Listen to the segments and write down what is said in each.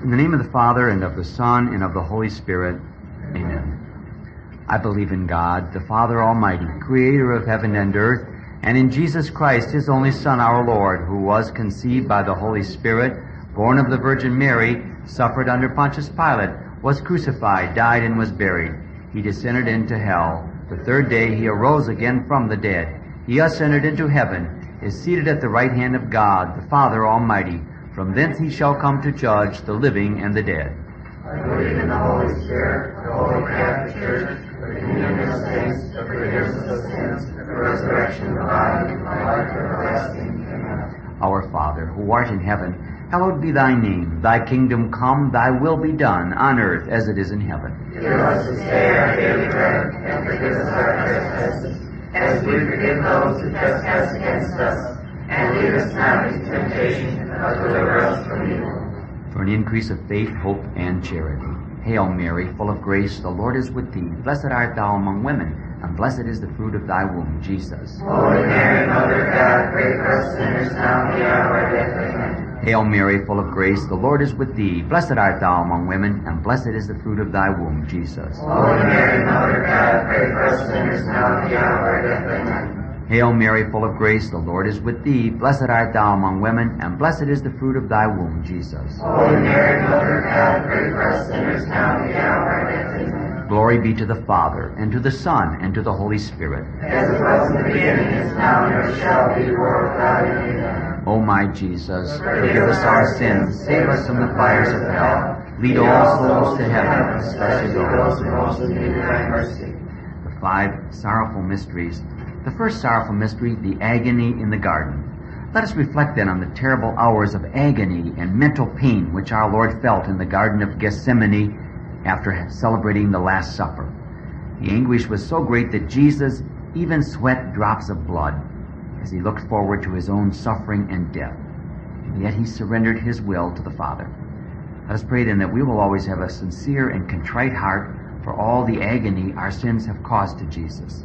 In the name of the Father, and of the Son, and of the Holy Spirit. Amen. I believe in God, the Father Almighty, creator of heaven and earth, and in Jesus Christ, his only Son, our Lord, who was conceived by the Holy Spirit, born of the Virgin Mary, suffered under Pontius Pilate, was crucified, died, and was buried. He descended into hell. The third day he arose again from the dead. He ascended into heaven, is seated at the right hand of God, the Father Almighty. From thence he shall come to judge the living and the dead. I believe in the Holy Spirit, the Holy Catholic Church, the communion of saints, the forgiveness of sins, the resurrection of the body, and life everlasting. Amen. Our Father, who art in heaven, hallowed be thy name. Thy kingdom come, thy will be done, on earth as it is in heaven. Give us this day our daily bread, and forgive us our trespasses, as we forgive those who trespass against us. And lead us not into temptation, but deliver us from evil. For an increase of faith, hope, and charity. Hail Mary, full of grace, the Lord is with thee. Blessed art thou among women, and blessed is the fruit of thy womb, Jesus. Holy Mary, Mother of God, pray for us sinners now and at the hour of our death. Amen. Hail Mary, full of grace, the Lord is with thee. Blessed art thou among women, and blessed is the fruit of thy womb, Jesus. Holy Mary, Mother of God, pray for us sinners now and at the hour of our death. Amen. Hail Mary, full of grace, the Lord is with thee. Blessed art thou among women, and blessed is the fruit of thy womb, Jesus. Holy Mary, Mother of God, pray for us sinners now and at the hour of our death. Amen. Glory be to the Father, and to the Son, and to the Holy Spirit. As it was in the beginning, is now, and ever shall be, world without end. Amen. O my Jesus, forgive us our sins, save us from the fires of hell, lead all souls to heaven, especially those who most in need of thy mercy. The 5 sorrowful mysteries. The first sorrowful mystery, the agony in the garden. Let us reflect then on the terrible hours of agony and mental pain which our Lord felt in the Garden of Gethsemane after celebrating the Last Supper. The anguish was so great that Jesus even sweat drops of blood as he looked forward to his own suffering and death. And yet he surrendered his will to the Father. Let us pray then that we will always have a sincere and contrite heart for all the agony our sins have caused to Jesus.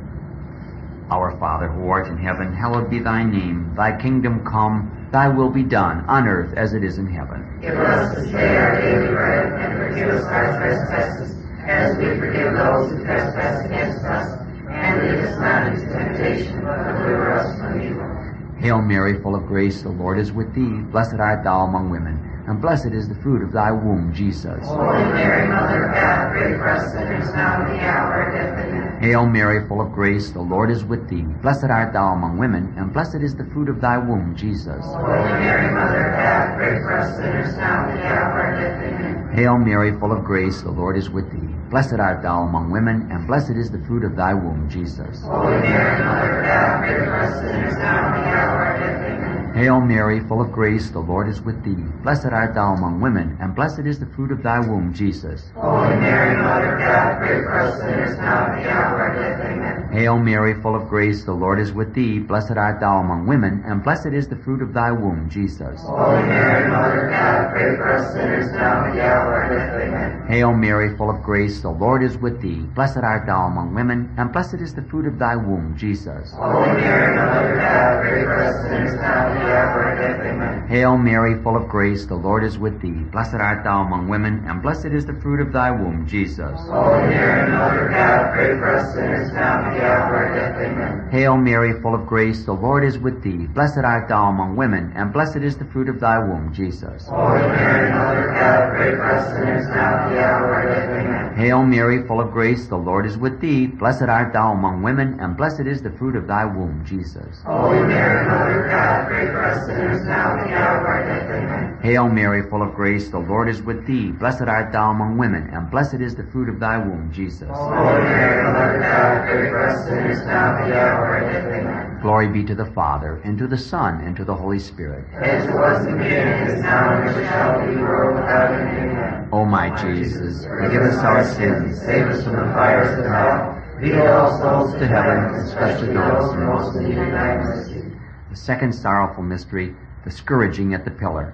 Our Father, who art in heaven, hallowed be thy name. Thy kingdom come, thy will be done, on earth as it is in heaven. Give us this day our daily bread, and forgive us our trespasses, as we forgive those who trespass against us. And lead us not into temptation, but deliver us from evil. Hail Mary, full of grace, the Lord is with thee. Blessed art thou among women, and blessed is the fruit of thy womb, Jesus. Holy Mary, Mother of God, pray for us sinners now and at the hour of our death. Amen. Hail Mary, full of grace, the Lord is with thee. Blessed art thou among women, and blessed is the fruit of thy womb, Jesus. Holy Mary, Mother of God, pray for us sinners now and at the hour of our death. Amen. Hail Mary, full of grace, the Lord is with thee. Blessed art thou among women, and blessed is the fruit of thy womb, Jesus. Holy Mary, Mother of God, pray for us sinners now and at the hour of our death. Amen. Hail Mary, full of grace, the Lord is with thee. Blessed art thou among women, and blessed is the fruit of thy womb, Jesus. Holy Mary, Mother of God, pray for us sinners now and at the hour of our death. Amen. Hail Mary, full of grace, the Lord is with thee. Blessed art thou among women, and blessed is the fruit of thy womb, Jesus. Holy Mary, Mother of God, pray for us sinners now and at the hour of our death. Amen. Hail Mary, full of grace, the Lord is with thee. Blessed art thou among women, and blessed is the fruit of thy womb, Jesus. Holy Mary, Mother of God, pray for us sinners now and at the hour of our death. Amen. Hail Mary, full of grace, the Lord is with thee. Blessed art thou among women, and blessed is the fruit of thy womb, Jesus. Holy Mary, Mother of God, pray for us sinners now and at the hour of our death. Amen. Hail Mary, full of grace, the Lord is with thee. Blessed art thou among women, and blessed is the fruit of thy womb, Jesus. Holy Mary, Mother of God, pray for us sinners now and at the hour of our death. Amen. Hail Mary, full of grace, the Lord is with thee. Blessed art thou among women, and blessed is the fruit of thy womb, Jesus. Holy Mary, Mother of God, pray for us sinners now and at the hour of our death. Amen. Hail Mary, full of grace, the Lord is with thee. Blessed art thou among women, and blessed is the fruit of thy womb, Jesus. Holy Mary, Mother of God, pray for us sinners now and at the hour of our death. Amen. Glory be to the Father, and to the Son, and to the Holy Spirit. As it was in the beginning, is now, and ever shall be, world without end. Amen. O my Jesus, forgive us our sins, Save us from the fires of hell. Lead all souls to heaven, especially those who most in need of thy mercy. The second sorrowful mystery, the scourging at the pillar.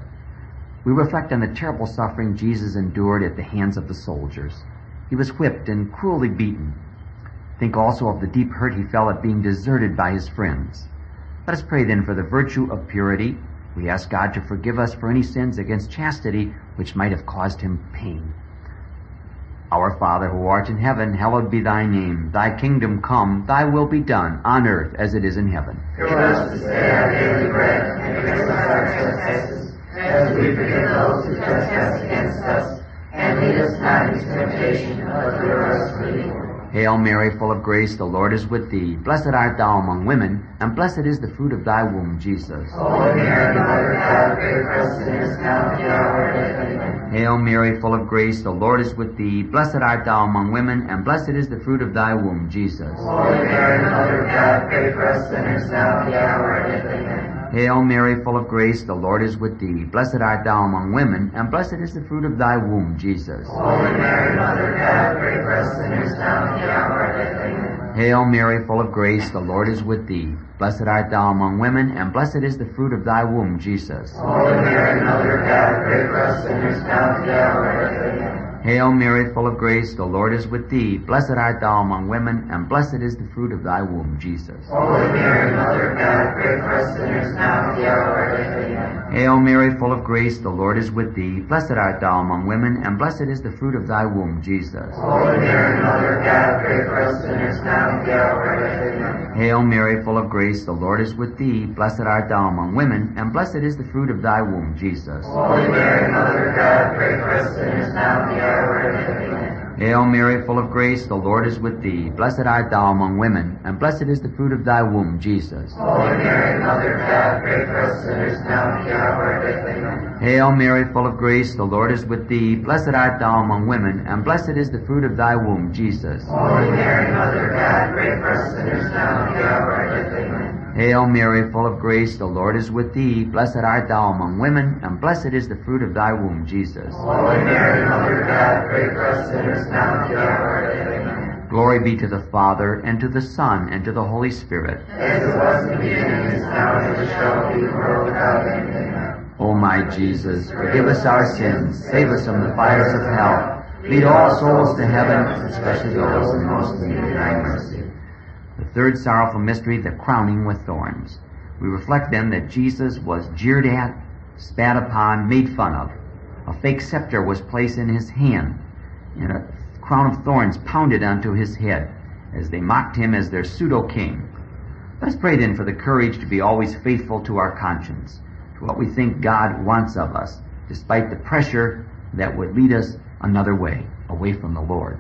We reflect on the terrible suffering Jesus endured at the hands of the soldiers. He was whipped and cruelly beaten. Think also of the deep hurt he felt at being deserted by his friends. Let us pray then for the virtue of purity We ask God to forgive us for any sins against chastity which might have caused him pain. Our Father, who art in heaven, hallowed be thy name. Thy kingdom come, thy will be done, on earth as it is in heaven. Give us this day our daily bread, and forgive us our trespasses, as we forgive those who trespass against us. And lead us not into temptation, but deliver us from evil. Hail Mary, full of grace, the Lord is with thee. Blessed art thou among women, and blessed is the fruit of thy womb, Jesus. Holy Mary, Mother of God, pray for us sinners now and at the hour of our death. Amen. Hail Mary, full of grace, the Lord is with thee. Blessed art thou among women, and blessed is the fruit of thy womb, Jesus. Holy Mary, Mother of God, pray for us sinners now and at the hour of our death. Amen. Hail Mary, full of grace, the Lord is with thee. Blessed art thou among women, and blessed is the fruit of thy womb, Jesus. Holy Mary, Mother of God, pray for us sinners now and at the hour of our death. Amen. Hail Mary, full of grace, the Lord is with thee. Blessed art thou among women, and blessed is the fruit of thy womb, Jesus. Holy Mary, Mother of God, pray for us sinners now and at the hour of our death. Amen. Hail Mary, full of grace, the Lord is with thee. Blessed art thou among women, and blessed is the fruit of thy womb, Jesus. Holy Mary, Mother of God, pray for us sinners now and at the hour of our death. Amen. Hail Mary, full of grace, the Lord is with thee. Blessed art thou among women, and blessed is the fruit of thy womb, Jesus. Holy Mary, Mother of God, pray for us sinners now and at the hour of our death. Amen. Hail Mary, full of grace, the Lord is with thee. Blessed art thou among women, and blessed is the fruit of thy womb, Jesus. Holy Mary, Mother of God, pray for us sinners now and at the hour of our death. Amen. Hail Mary, full of grace, the Lord is with thee. Blessed art thou among women, and blessed is the fruit of thy womb, Jesus. Holy Mary, Mother of God, pray for us sinners now and at the hour of our death. Amen. Hail Mary, full of grace, the Lord is with thee. Blessed art thou among women, and blessed is the fruit of thy womb, Jesus. Holy Mary, Mother of God, pray for us sinners now and at the hour of our death. Amen. Hail Mary, full of grace, the Lord is with thee. Blessed art thou among women, and blessed is the fruit of thy womb, Jesus. Holy Mary, Mother of God, pray for us sinners now and at the hour of our death. Amen. Glory be to the Father, and to the Son, and to the Holy Spirit. As it was in the beginning, is now, and ever shall be, world without end. Amen. O my Jesus, forgive us our sins, save us from the fires of hell, lead all souls to heaven, especially those in most need of thy mercy. The third sorrowful mystery, the crowning with thorns. We reflect then that Jesus was jeered at, spat upon, made fun of. A fake scepter was placed in his hand, and a crown of thorns pounded onto his head as they mocked him as their pseudo-king. Let's pray then for the courage to be always faithful to our conscience, to what we think God wants of us, despite the pressure that would lead us another way, away from the Lord.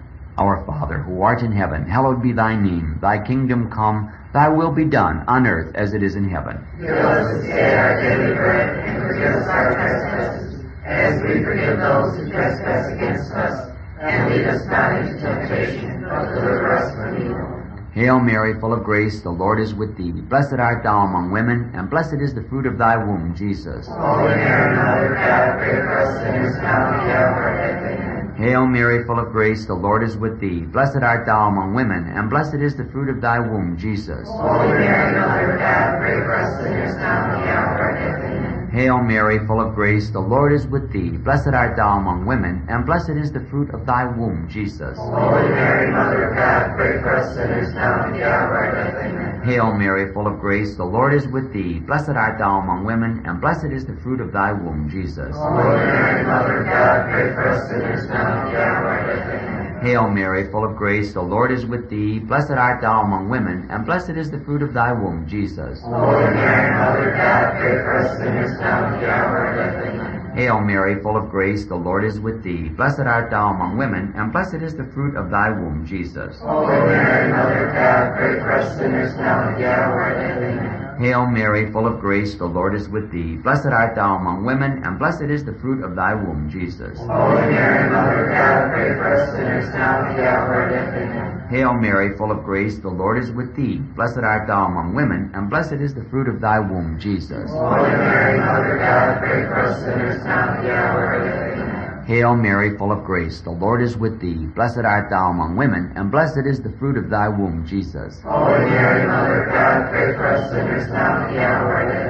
Our Father, who art in heaven, hallowed be thy name. Thy kingdom come, thy will be done, on earth as it is in heaven. Give us this day our daily bread, and forgive us our trespasses, as we forgive those who trespass against us. And lead us not into temptation, but deliver us from evil. Hail Mary, full of grace, the Lord is with thee. Blessed art thou among women, and blessed is the fruit of thy womb, Jesus. Holy Mary, Mother of God, pray for us sinners now and at the hour of our death. Amen. Hail Mary, full of grace, the Lord is with thee. Blessed art thou among women, and blessed is the fruit of thy womb, Jesus. Holy Mary, Mother of God, pray for us sinners now and at the hour of our death. Amen. Hail Mary, full of grace, the Lord is with thee. Blessed art thou among women, and blessed is the fruit of thy womb, Jesus. Holy Mary, Mother of God, pray for us sinners now and at the hour of our death. Amen. Hail Mary, full of grace, the Lord is with thee. Blessed art thou among women, and blessed is the fruit of thy womb, Jesus. Holy Mary, Mother of God, pray for us sinners now and at the hour of our death. Amen. Hail Mary, full of grace, the Lord is with thee. Blessed art thou among women, and blessed is the fruit of thy womb, Jesus. Holy Mary, Mother of God, pray for us sinners now and at the hour of our death. Amen. Hail Mary, full of grace, the Lord is with thee. Blessed art thou among women, and blessed is the fruit of thy womb, Jesus. Holy Mary, Mother of God, pray for us sinners now and at the hour of our death. Amen. Hail Mary, full of grace, the Lord is with thee. Blessed art thou among women, and blessed is the fruit of thy womb, Jesus. Holy Mary, Mother of God, pray for us sinners now and at the hour of our death. Amen. Hail Mary, full of grace, the Lord is with thee. Blessed art thou among women, and blessed is the fruit of thy womb, Jesus. Holy Mary, Mother of God, pray for us sinners now and at the hour of our death. Amen. Hail Mary, full of grace, the Lord is with thee. Blessed art thou among women, and blessed is the fruit of thy womb, Jesus. Holy Mary, Mother of God, pray for us sinners now and at the hour of our death. Amen.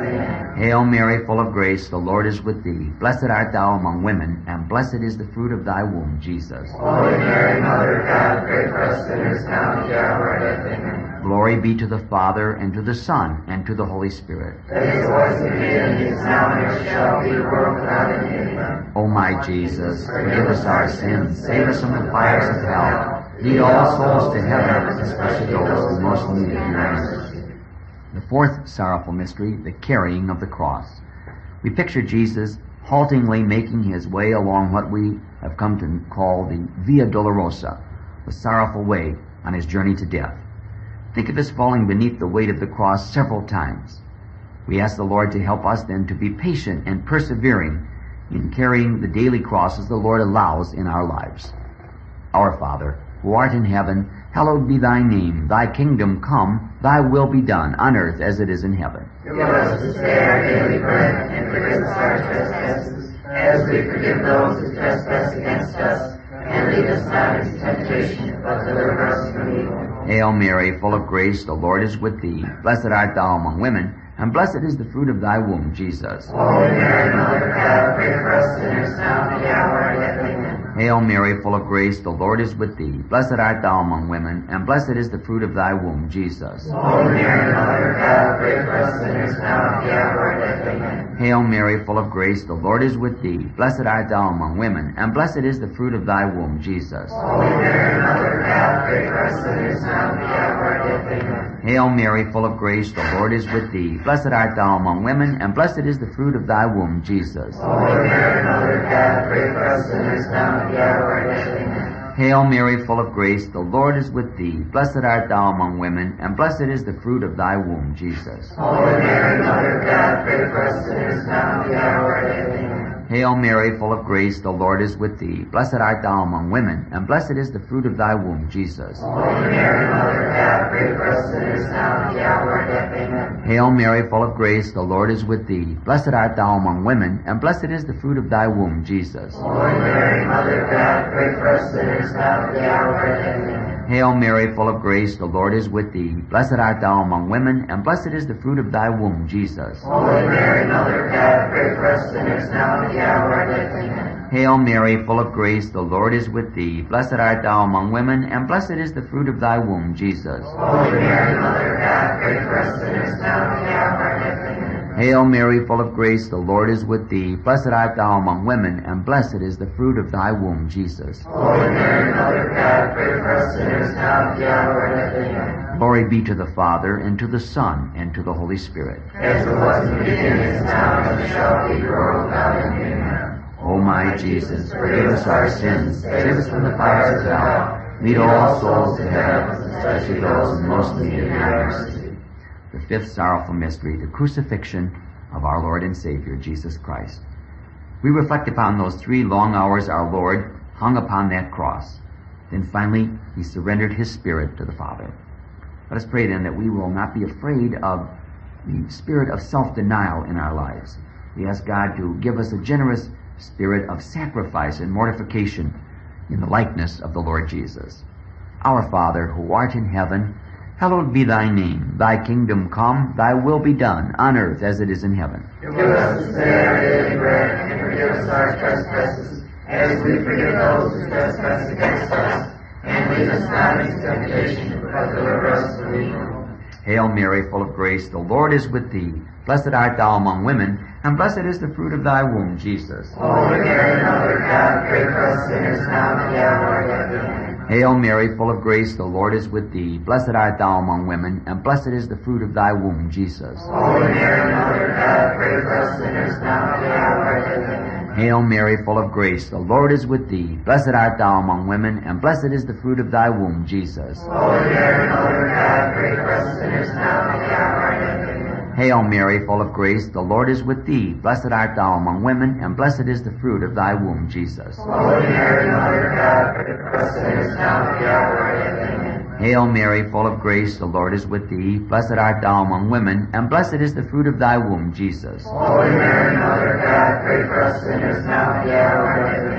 Hail Mary, full of grace, the Lord is with thee. Blessed art thou among women, and blessed is the fruit of thy womb, Jesus. Holy Mary, Mother of God, pray for us sinners now and at the hour of our death. Amen. Glory be to the Father, and to the Son, and to the Holy Spirit. As it was in the beginning, is now, and ever shall be, world without end. Amen. O my Jesus, forgive us our sins, save us from the fires of hell, lead all souls to heaven, especially those in most need of your mercy. The fourth sorrowful mystery, the carrying of the cross. We picture Jesus haltingly making his way along what we have come to call the Via Dolorosa, the sorrowful way on his journey to death. Think of his falling beneath the weight of the cross several times. We ask the Lord to help us then to be patient and persevering in carrying the daily crosses the Lord allows in our lives. Our Father, who art in heaven, hallowed be thy name. Thy kingdom come, thy will be done, on earth as it is in heaven. Give us this day our daily bread, and forgive us our trespasses, as we forgive those who trespass against us. And lead us not into temptation, but deliver us from evil. Hail Mary, full of grace, the Lord is with thee. Blessed art thou among women, and blessed is the fruit of thy womb, Jesus. Holy Mary, Mother of God, pray for us sinners now and at the hour of our death. Amen. Hail Mary, full of grace, the Lord is with thee. Blessed art thou among women, and blessed is the fruit of thy womb, Jesus. Holy Mary, Mother of God, pray for us sinners now and at the hour of our death. Amen. Hail Mary, full of grace, the Lord is with thee. Blessed art thou among women, and blessed is the fruit of thy womb, Jesus. Holy Mary, Mother of God, pray for us sinners now and at the hour of our death. Amen. Hail Mary, full of grace, the Lord is with thee. Blessed art thou among women, and blessed is the fruit of thy womb, Jesus. Holy Mary, Mother of God, pray for us sinners now and at the hour of our death. Amen. Hail Mary, full of grace, the Lord is with thee. Blessed art thou among women, and blessed is the fruit of thy womb, Jesus. Holy Mary, Mother of God, pray for us sinners now and at the hour of our death. Amen. Hail Mary, full of grace, the Lord is with thee. Blessed art thou among women, and blessed is the fruit of thy womb, Jesus. Holy Mary, Mother of God, pray for us sinners now and at the hour of our death. Amen. Hail Mary, full of grace, the Lord is with thee. Blessed art thou among women, and blessed is the fruit of thy womb, Jesus. Holy Mary, Mother of God, pray for us sinners now and at the hour of our death. Amen. Hail Mary, full of grace, the Lord is with thee. Blessed art thou among women, and blessed is the fruit of thy womb, Jesus. Holy Mary, Mother of God, pray for us sinners now and at the hour of our death. Amen. Hail Mary, full of grace, the Lord is with thee. Blessed art thou among women, and blessed is the fruit of thy womb, Jesus. Holy Mary, Mother of God, pray for us sinners now and at the hour of our death. Amen. Hail Mary, full of grace, the Lord is with thee. Blessed art thou among women, and blessed is the fruit of thy womb, Jesus. Holy Mary, Mother of God, pray for us sinners now and at the hour of our death. Amen. Glory be to the Father, and to the Son, and to the Holy Spirit. As it was in the beginning, is now, and ever shall be, world without end. Amen. O my Jesus, forgive us our sins, save us from the fires of hell, lead all souls to heaven, especially those in most need of your mercy. The fifth sorrowful mystery, the crucifixion of our Lord and Savior, Jesus Christ. We reflect upon those 3 long hours our Lord hung upon that cross. Then finally, he surrendered his spirit to the Father. Let us pray then that we will not be afraid of the spirit of self-denial in our lives. We ask God to give us a generous spirit of sacrifice and mortification in the likeness of the Lord Jesus. Our Father, who art in heaven, hallowed be thy name. Thy kingdom come, thy will be done, on earth as it is in heaven. Give us this day our daily bread, and forgive us our trespasses, as we forgive those who trespass against us. And lead us not into temptation, but deliver us from evil. Hail Mary, full of grace, the Lord is with thee. Blessed art thou among women, and blessed is the fruit of thy womb, Jesus. Holy Mary, Mother of God, pray for us sinners now and at the hour of our death. Amen. Hail Mary, full of grace, the Lord is with thee. Blessed art thou among women, and blessed is the fruit of thy womb, Jesus. Holy Mary, Mother of God, pray for us sinners now and at the hour of our death. Amen. Hail Mary, full of grace, the Lord is with thee. Blessed art thou among women, and blessed is the fruit of thy womb, Jesus. Holy Mary, Mother of God, pray for us sinners now and at the hour of our death. Amen. Hail Mary, full of grace, the Lord is with thee. Blessed art thou among women, and blessed is the fruit of thy womb, Jesus. Holy Mary, Mother of God, pray for us sinners now and at the hour of our death. Amen. Hail Mary, full of grace, the Lord is with thee. Blessed art thou among women, and blessed is the fruit of thy womb, Jesus. Holy Mary, Mother of God, pray for us sinners now and at the hour of our death. Amen.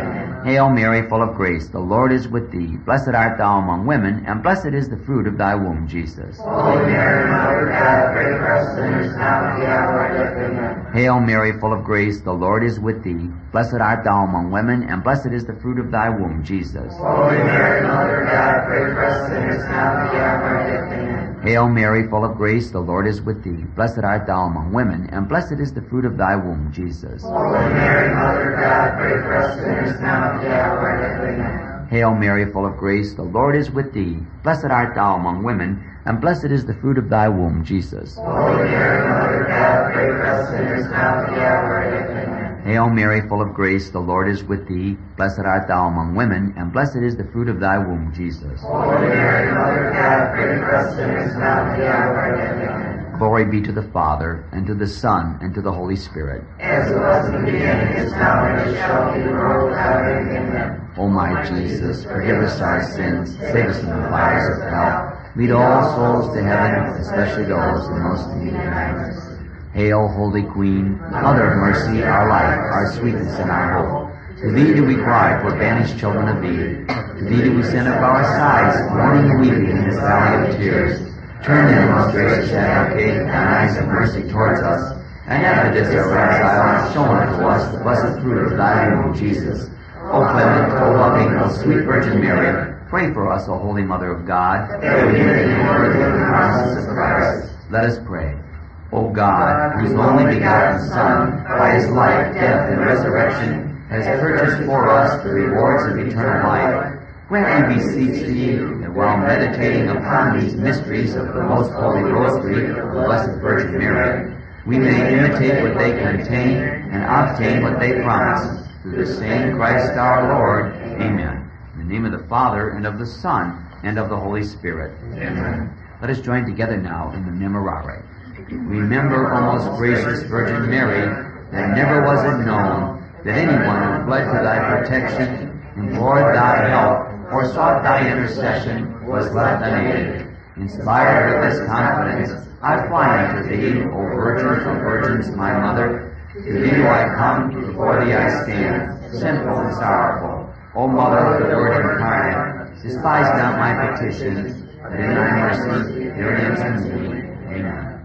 Hail Mary, full of grace, the Lord is with thee. Blessed art thou among women, and blessed is the fruit of thy womb, Jesus. Holy Mary, Mother of God, pray for us sinners now and at the hour of our death. Amen. Hail Mary, full of grace, the Lord is with thee. Blessed art thou among women, and blessed is the fruit of thy womb, Jesus. Holy Mary, Mother of God, pray for us sinners now and at the hour of our death. Amen. Hail Mary, full of grace, the Lord is with thee. Blessed art thou among women, and blessed is the fruit of thy womb, Jesus. Holy Mary, Mother of God, pray for us sinners now and at the hour of our death. Amen. Hail Mary, full of grace, the Lord is with thee. Blessed art thou among women, and blessed is the fruit of thy womb, Jesus. Holy Mary, Mother of God, pray for us sinners now and at the hour of our death. Amen. Hail Mary, full of grace, the Lord is with thee. Blessed art thou among women, and blessed is the fruit of thy womb, Jesus. Holy Mary, Mother of God, pray for us sinners now and at the hour of our death. Amen. Glory be to the Father, and to the Son, and to the Holy Spirit. As it was in the beginning, is now, and ever shall be, world without end. Amen. O my Jesus, forgive us our sins, save us from the fires of hell, lead all souls to heaven, especially those in most need of thy mercy. Hail, Holy Queen, Mother of mercy, our life, our sweetness, and our hope. To thee do we cry, for banished children of Eve. To thee do we send up our sighs, mourning and weeping in this valley of tears. Turn then, most gracious Advocate, thine eyes of mercy towards us, and after this our exile, show unto us the blessed fruit of thy womb, Jesus. O clement, O loving, O sweet Virgin Mary, pray for us, O Holy Mother of God, that we may be worthy of the promises of Christ. Let us pray. O God, whose only begotten Son, by his life, death, and resurrection, has purchased for us the rewards of eternal life, grant, we beseech thee, that while meditating upon these mysteries of the most holy rosary of the Blessed Virgin Mary, we may imitate what they contain and obtain what they promise. Through the same Christ our Lord. Amen. In the name of the Father, and of the Son, and of the Holy Spirit. Amen. Let us join together now in the Memorare. Remember, O most gracious Virgin Mary, that never was it known that anyone who fled to thy protection, implored thy help, or sought thy intercession, was left unaided. Inspired with this confidence, I fly unto thee, O Virgin of Virgins, my Mother. To thee do I come, before thee I stand, sinful and sorrowful. O Mother of the Word incarnate, despise not my petition, but in thy mercy hear it unto me. Amen.